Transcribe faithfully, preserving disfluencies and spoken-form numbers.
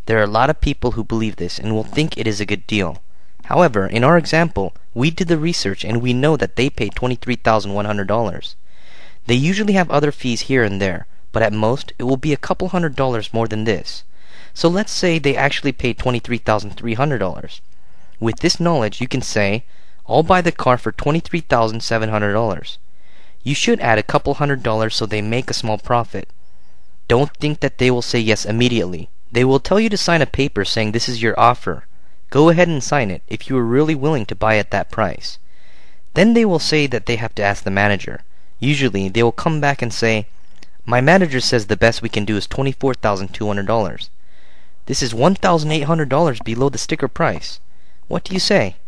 There are a lot of people who believe this and will think it is a good deal. However, in our example, we did the research and we know that they paid twenty-three thousand one hundred dollars. They usually have other fees here and there, but at most it will be a couple hundred dollars more than this. So let's say they actually paid twenty-three thousand three hundred dollars. With this knowledge, you can say, I'll buy the car for twenty-three thousand seven hundred dollars. You should add a couple hundred dollars so they make a small profit. Don't think that they will say yes immediately. They will tell you to sign a paper saying this is your offer. Go ahead and sign it if you are really willing to buy at that price. Then they will say that they have to ask the manager. Usually they will come back and say, my manager says the best we can do is twenty-four thousand two hundred dollars. This is one thousand eight hundred dollars below the sticker price. What do you say?